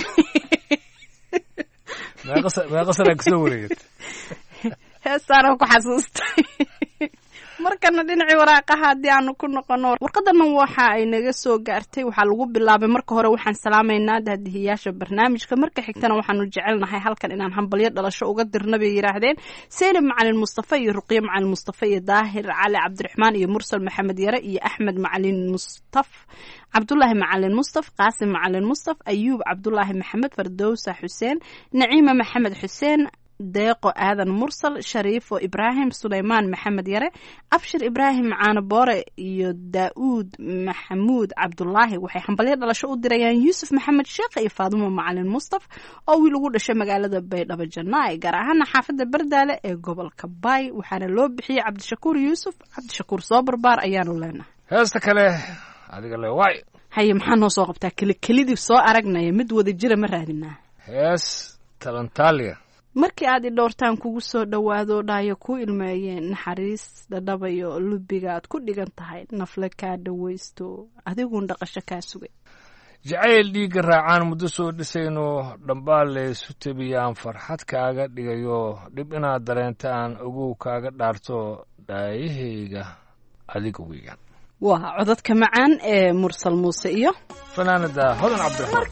ما قصر ما قصر أكسوريت هسه ku xasuustay markana dhinacii waraaqaha hadii aanu ku noqono warqadana waxa ay naga soo gaartay waxa lagu bilaabay marka hore waxaan salaameynaa daadihiyaasha barnaamijka marka xigtana waxaanu jecelnahay halkan inaan hambalyo dhalasho uga dirnaba yiraahdeen Seenab Macalin Mustafa iyo Ruqiya Macalin Mustafa iyo Daahir Cali Cabdiraxmaan iyo Mursal Maxamed Yare iyo Axmed Macalin Mustafa Cabdullaahi Macalin Mustafa Qaasim Macalin Mustafa Ayuub Cabdullaahi Maxamed Fardowsa Xuseen Naciima Maxamed Xuseen deeqo aadan mursal shariifo ibraahim suleymaan maxamed yare abshir ibraahim caano boore iyo daa'uud maxamuud cabdulaahi waxay hambalyo dhalasho u dirayaan yuusuf maxamed sheekh iyo faadumo macalin mustaf oo wiil ugu dhashay magaalada baydhabo jannaay gaar ahaana xaafadda bardaale ee gobolka baay waxaana loo bixiyey cabdishakuur yuusuf cabdishakuur soo barbaar ayaanu leenahay heesta kale adiga le waay haye maxaa noo soo qabtaa keli kelidii soo aragnaya mid wada jira ma raadinaa hees talantaaliya markii aad i dhowrtaan kugu soo dhowaado dhaayo ku ilmeeyeen naxariis dhadhabayo lubiga aad ku dhigan tahay nafle kaa dhawaysto adiguun dhaqasho kaa sugay jacayl dhiigga raacaan muddo soo dhisayno dhambaal laysu tabiyaan farxad kaaga dhigayo dhib inaad dareentaan ogow kaaga dhaarto dhaayahayga adiga weeyaan waa codadka macaan ee mursal muuse iyo fanaanada hodan cabdiraxmaan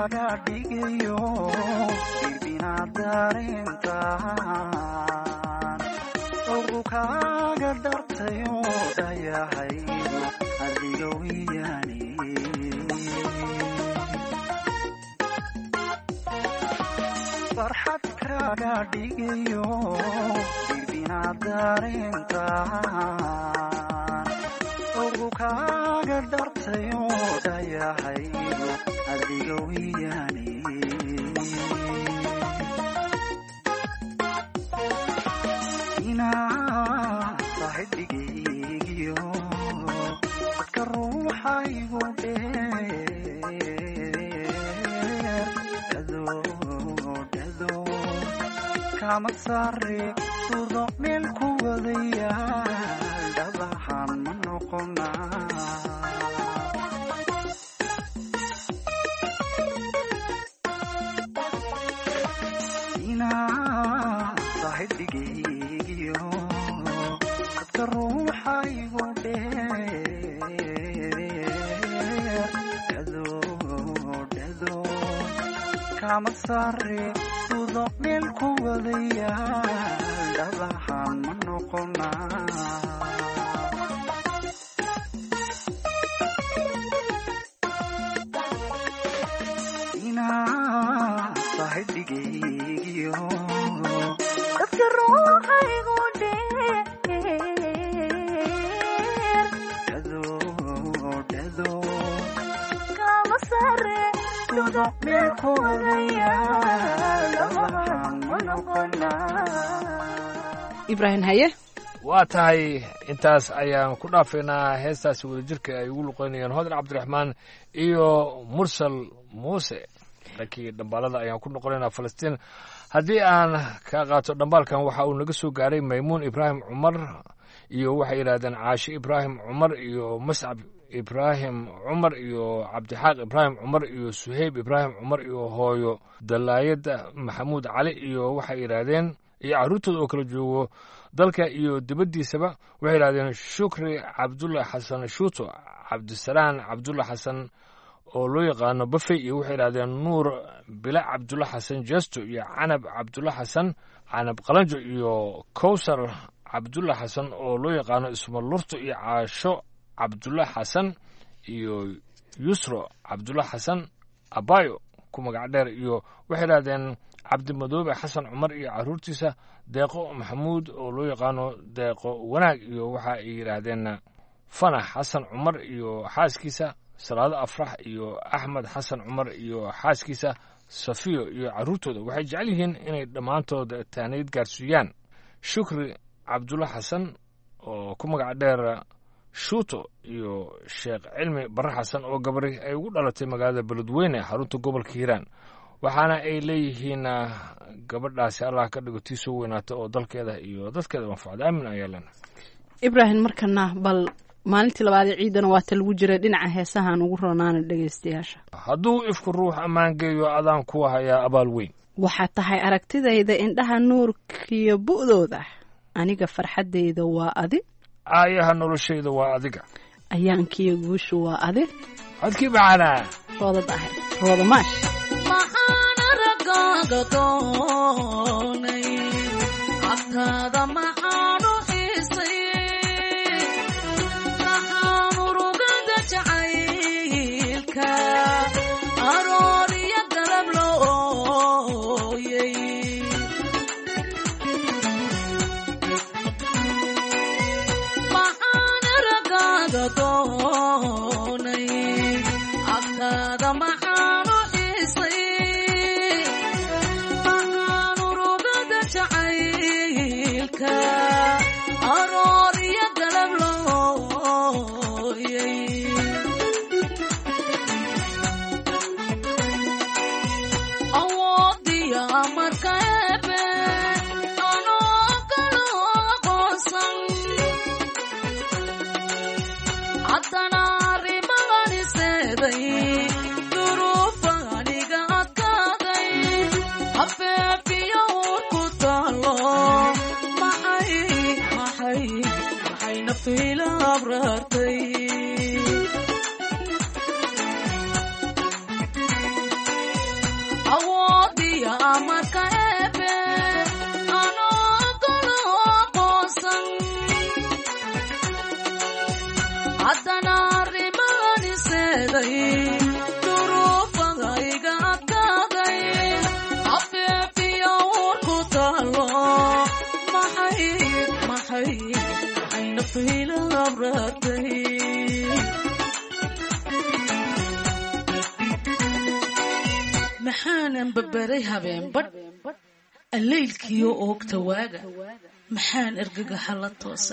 kaaga dhigayo ibinaad dareentaan ugu kaaga dhartayo dhayahaydo adiga wiyaani farxad kaaga dhigayo ibinaad dareentaan ugu kaaga dhartayo dhayahaydo adiga wiyaani inaa saaxiibigaygiyo dadka ruuxaygu dheer dhado dhado kama saare sudo meel ku wadayaal dhabaxan ma noqonaa saaxiibigaygiyo dadka ruuxaygu dheer dhado dhado kama saare sudo meel ku wadayaal dhabaxan ma noqonaa saaxiibigaygiyo dadka ruuxaygu dheer dhado dhado kama sare sudo meel ku wadayaal dhabaxan ma noqonaa ibraahim haye waa tahay intaas ayaan ku dhaafaynaa heestaasi wadajirka ay ugu luqeynayeen hodan cabdiraxmaan iyo mursal muuse dhankii dhambaalada ayaan ku noqonaynaa falastiin haddii aan ka qaato dhambaalkan waxa uu naga soo gaaray maymuun ibraahim cumar iyo waxay yidhahdeen caashi ibraahim cumar iyo mascab ibraahim cumar iyo cabdixaaq ibraahim cumar iyo suheyb ibraahim cumar iyo hooyo dalaayada maxamuud cali iyo waxay yidhaahdeen iyo carruurtooda oo kala joogo dalka iyo dibaddiisaba waxay yidhahdeen shukri cabdulla xasan shuuto cabdisalaan cabdulla xasan oo loo yaqaano bafey iyo waxay yidhahdeen nuur bila cabdulla xasan jesto iyo canab cabdulla xasan canab qalanjo iyo kowsar cabdulla xasan oo loo yaqaano ismalurto iyo caasho cabdulla xasan iyo yusro cabdulla xasan abayo ku magac dheer iyo waxay yidhahdeen cabdimadoobe xasan cumar iyo carruurtiisa deeqo maxamuud oo loo yaqaano deeqo wanaag iyo waxa ay yidhaahdeen fanax xasan cumar iyo xaaskiisa salaado afrax iyo axmed xasan cumar iyo xaaskiisa safiyo iyo carruurtooda waxay jecel yihiin inay dhammaantood taanayd gaarsiiyaan shukri cabdulla xasan oo ku magac dheer shuuto iyo sheekh cilmi barre xasan oo gabari ay ugu dhalatay magaalada beledweyne xarunta gobolka hiiraan waxaana ay leeyihiin gabadhaasi allah ka dhigo tii soo weynaata oo dalkeeda iyo dadkeeda manfacda aamin ayaa lena ibraahim markana bal maalintii labaadee ciidana waata lagu jiray dhinaca heesahaan ugu roonaana dhegaystayaasha hadduu ifku ruux ammaan geeyo adaan kuwa hayaa abaal weyn waxaa tahay aragtidayda indhaha nuurkiyo bu'dooda aniga farxaddayda waa adi aayaha noloshayda waa adiga ayaankiyo guushu waa adi codkii macaanaa roodad ahay rooda maash maxaana raggaaga doonay afkaada maxaanu xiisay maxaanu rugada jacaylka aroor iyo galab looyay maxaana raggaaga doonay afkaada maxaanu xiisay maxaanu rugada jacaylka amarka eebe anoo kala aqoonsan haddana arrimaani seeday duruufaga iga adkaaday afeefiya uurku taalo maxay maxay maxay nafayla abraartay maxaanan babaray habeen badh alleylkiyo oogta waaga maxaan ergagaxa la toosa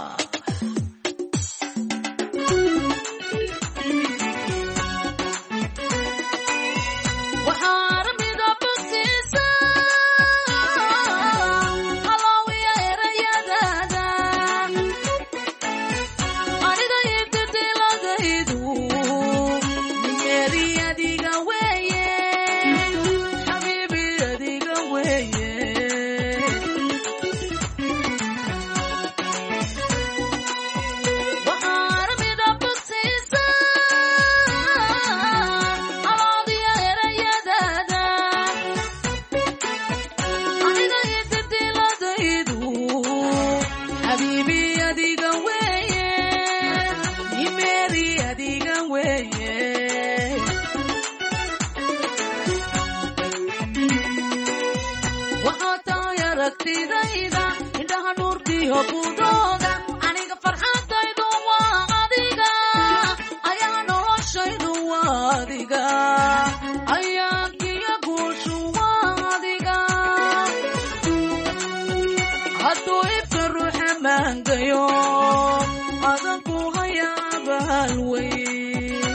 aniga farxadaydu waa adiga ayaa noloshaydu waa adiga ayaankiya guushu waa adiga hadduu ibka ruuxa maangayo adanku haya abaal weyn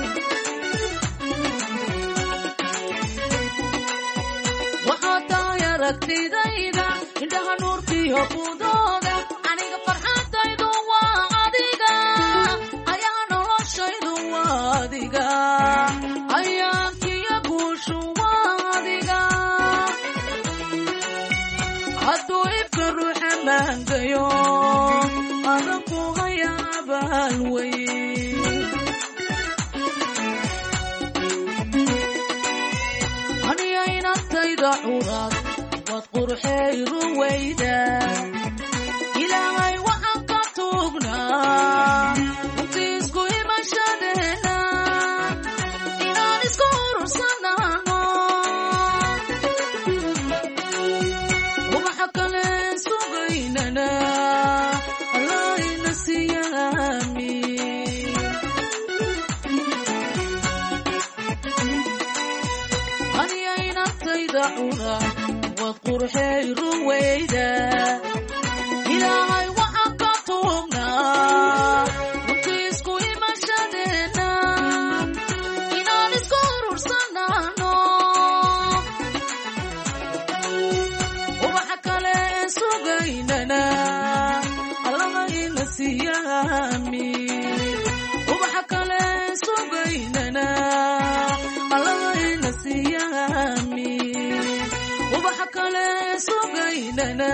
waxaa tahay aragtidayda indhaha nuurkiyo budooda aniga farxadaydu waa adiga ayaa noloshaydu waa adiga ayaankiya guushu waa adiga hadduu ibka ruuxa maangayo adanku haya abaal weyn aniga inantayda curaad waad qurxey ruwayda ilaahay waxaan ka tuugnaa runtii isku imashadeena inaan isku urursanaano ubaxa kale sugaynana allahayna siyaami aniga inantayda cura waad qurxey ruwayda ilaahay waxaan ka tuugnaa runtii isku imashadeena inaan isku urursanaano ubaxa kale sugaynana allahayna siyaami ubaxa kale sugaynana allahayna siyaami ubaxa kale sugaynana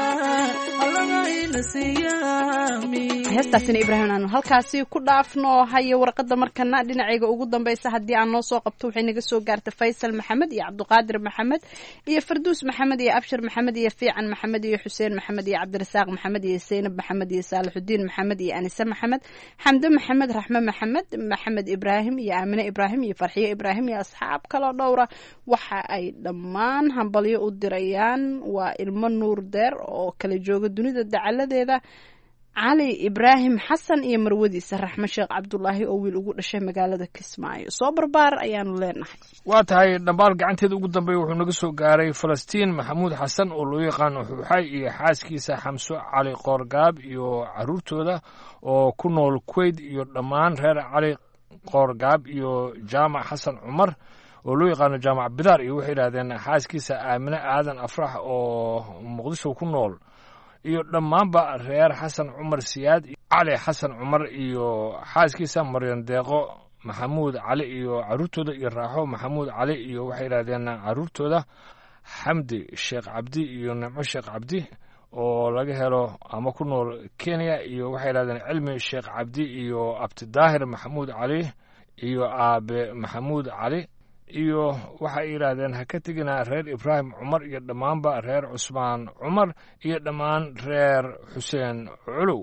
heestaasina ibraahim aanu halkaasi ku dhaafno haye warqada markana dhinacayga ugu dambeysa haddii aan noo soo qabto waxay naga soo gaartay faysal maxamed iyo cabdiqaadir maxamed iyo farduus maxamed iyo abshir maxamed iyo fiican maxamed iyo xuseen maxamed iyo cabdirasaaq maxamed iyo seynab maxamed iyo saalixudiin maxamed iyo anise maxamed xamde maxamed raxme maxamed maxamed ibraahim iyo aamine ibraahim iyo farxiyo ibraahim iyo asxaab kaloo dhowra waxa ay dhammaan hambalyo u dirayaan waa ilmo nuur deer oo kala jooga dunida dacaladeeda cali ibraahim xasan iyo marwadiisa raxme sheekh cabdulaahi oo wiil ugu dhashay magaalada kismaayo soo barbaar ayaanu leenahay waa tahay dhambaal gacanteeda ugu dambeeya wuxuu naga soo gaaray falastiin maxamuud xasan oo loo yaqaano xuuxay iyo xaaskiisa xamso cali qoorgaab iyo caruurtooda oo ku nool kuwait iyo dhammaan reer cali qoorgaab iyo jaamac xasan cumar oo loo yaqaano jaamac bidaar iyo waxay yidhahdeen xaaskiisa aamine aadan afrax oo muqdisho ku nool iyo dhammaanba reer xasan cumar siyaad cali xasan cumar iyo xaaskiisa maryan deeqo maxamuud cali iyo caruurtooda iyo raaxo maxamuud cali iyo waxay yidhahdeen caruurtooda xamdi sheekh cabdi iyo nimco sheekh cabdi oo laga helo ama ku nool kenya iyo waxay yidhahdeen cilmi sheekh cabdi iyo abtidaahir maxamuud cali iyo aabe maxamuud cali iyo waxay yidhaahdeen ha ka tegina reer ibraahim cumar iyo dhammaanba reer cusmaan cumar iyo dhammaan reer xuseen culuw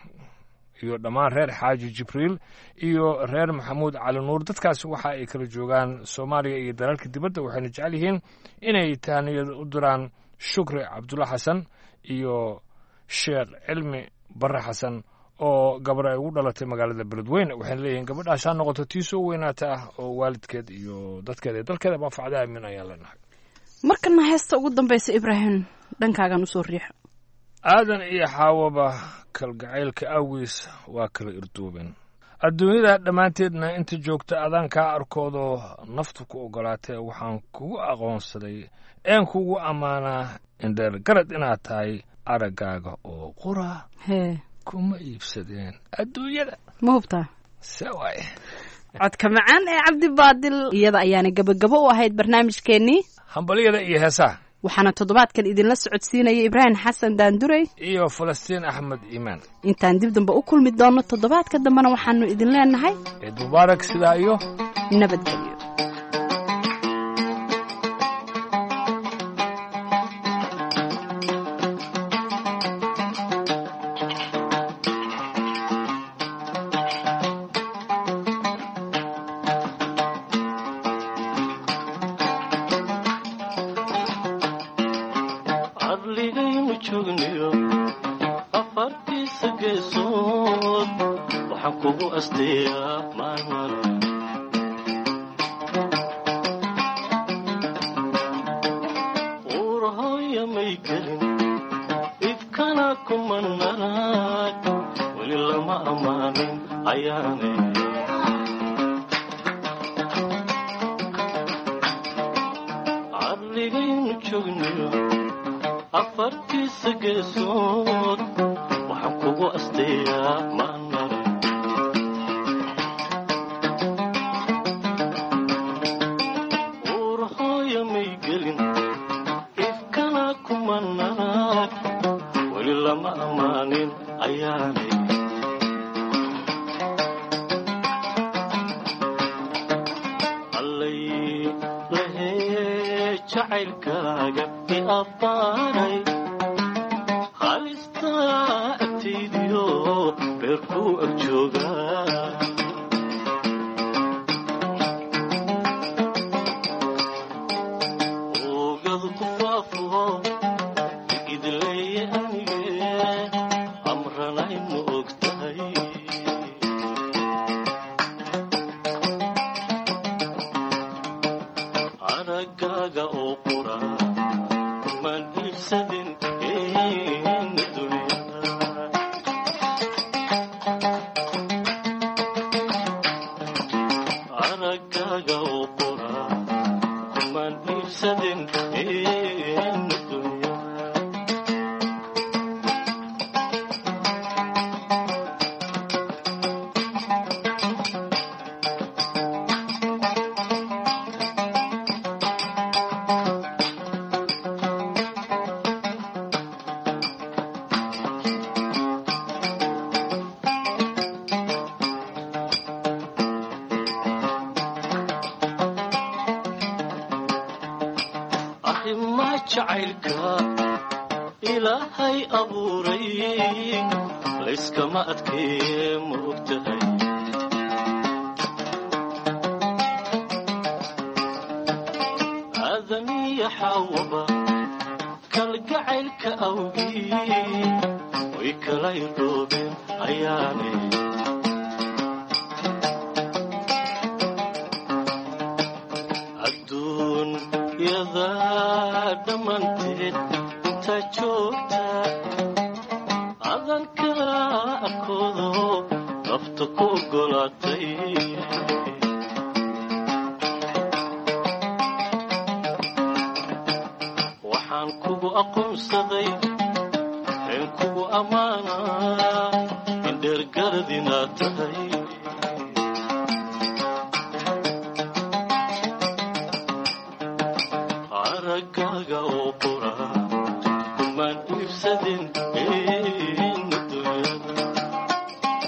iyo dhammaan reer xaaji jibriil iyo reer maxamuud cali nuur. dadkaas waxa ay kala joogaan soomaaliya iyo dalalka dibadda, waxayna jecel yihiin inay taaniyad u diraan shukri cabdulla xasan iyo sheekh cilmi barre xasan oo gabar ay ugu dhalatay magaalada beledweyne. waxayna leeyihiin gabadhaas ha noqoto tii soo weynaata ah oo waalidkeed iyo dadkeeda iyo dalkeeda manfacda aamin ayaan leenahay. markana heesta ugu dambaysa ibraahim dhankaagan usoo riixo. aadan iyo xaawaba kalgacaylka awgiis waa kala irduubeen, adduunyada dhammaanteedna inta joogta adaan kaa arkoodoo naftu ku oggolaatee waxaan kugu aqoonsaday een kugu ammaanaa indheer garad inaad tahay araggaaga oo qura hee kuma iibsadeen adduunyada. ma hubtaa se waaye codka macaan ee cabdi baadil. iyada ayaana gabagabo u ahayd barnaamijkeennii hambalyada iyo heesaha, waxaana toddobaadkan idinla socodsiinaya ibraahim xasan daandurey iyo falastiin axmed iimaan. intaan dib dambe u kulmi doonno toddobaadka dambena waxaanu idin leenahay ciid mubaarak sidaa iyo nabadgelyo.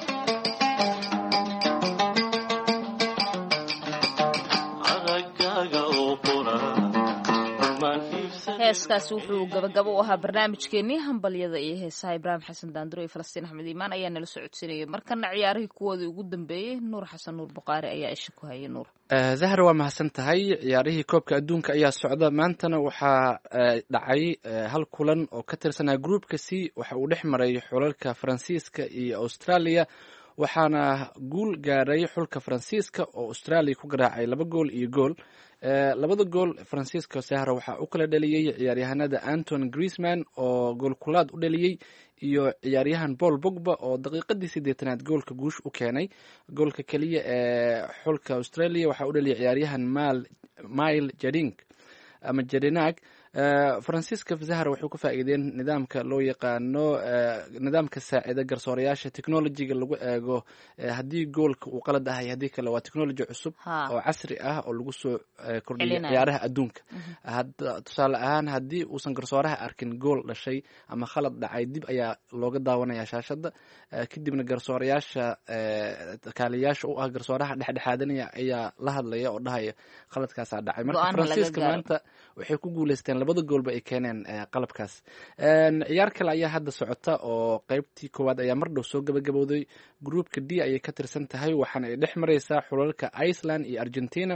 Gaga heeskaasi wuxuu gabagabo u ahaa barnaamijkeenii hambalyada iyo heesaha ibraahim xasan daanduro iyo falastiin axmed iimaan ayaa nala socodsiinayay markana ciyaarihii kuwoodii ugu dambeeyey nuur xasan nuur buqaari ayaa isha ku hayay nuur zahra waa mahadsan tahay ciyaarihii koobka adduunka ayaa socda maantana waxaa dhacay hal kulan oo ka tirsanaa groupka c waxa uu dhex maray xulalka faransiiska iyo australia waxaana guul gaaray xulka faransiiska oo australia ku garaacay laba gool iyo gool labada gool faransiiska sahra waxaa u kala dhaliyey ciyaaryahanada anton griezman oo goolkulaad u dhaliyey iyo ciyaaryahan paul bogba oo daqiiqadii sideetanaad goolka guush u keenay goolka keliya ee xulka australia waxaa u dhaliyay ciyaaryahan mile jading ama jadinag faransiiska zahra waxay ku faa'iideen nidaamka loo yaqaano nidaamka saacida garsoorayaasha technologyga lagu eego haddii goolka uu qalad ahay haddii kale waa technology cusub oo casri ah oo lagu soo kordhiyo ciyaaraha adduunka tusaale ahaan haddii uusan garsooraha arkin gool dhashay ama khalad dhacay dib ayaa looga daawanaya shaashada kadibna garsoorayaasha kaaliyaasha u ah garsooraha dhexdhexaadanaya ayaa la hadlaya oo dhahaya khaladkaasaa dhacay marka faransiiska maanta waxay ku guuleysteen labada goolba ay keeneen qalabkaas ciyaar kale ayaa hadda socota oo qeybtii koowaad ayaa mar dhow soo gabagabowday groupka d ayay ka tirsan tahay waxaana ay dhex mareysaa xulalka iceland iyo argentina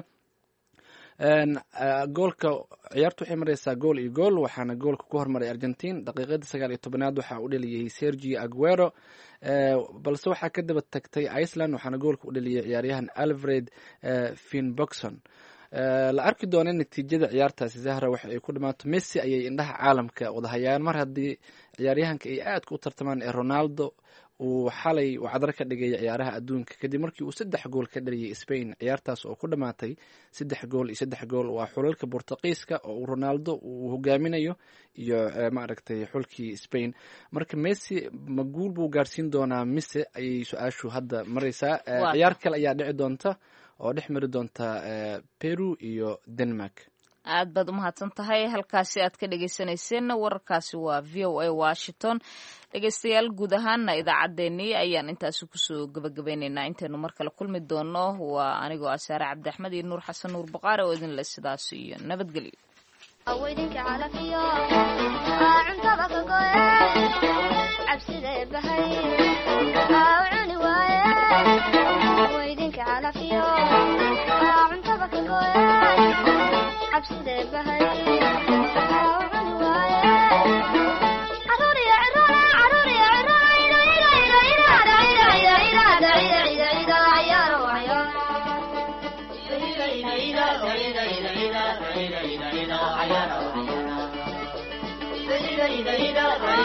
goolka ciyaartu waxay mareysaa gool iyo gool waxaana goolka ku hormaray argentin daqiiqadii sagaal iyo tobanaad waxaa u dhaliyey sergio aguero balse waxaa ka daba tagtay iceland waxaana goolka u dhaliyey ciyaaryahan alfred finboxon la arki doona natiijada ciyaartaasi zahra waxa ay ku dhamaato messi ayay indhaha caalamka wadahayaan mar haddii ciyaaryahanka ay aadka u tartamaan ee ronaldo uu xalay wacdar ka dhigay ciyaaraha adduunka kadib markii uu saddex gool ka dhaliyay spain ciyaartaas oo ku dhamaatay saddex gool iyo saddex gool waa xulalka bortuqiiska oo uu ronaldo uu hogaaminayo iyo maaragtay xulkii spain marka messi ma guul buu gaarsiin doonaa mise ayay su-aashu hadda mareysaa ciyaar kale ayaa dhici doonta oo dhex mari doonta peru iyo denmark aad baad u mahadsan tahay halkaasi aad ka dhegeysanayseena wararkaasi waa v o a washington dhegeystayaal guud ahaana idaacaddeenii ayaan intaasi kusoo gabagabaynaynaa intaynu mar kale kulmi doono waa anigoo ah saare cabdi axmed iyo nuur xasan nuur baqaare oo idin le sidaas iyo nabadgelyo Ida, Ida, Ida, Ida, Ida, Ida, Ida,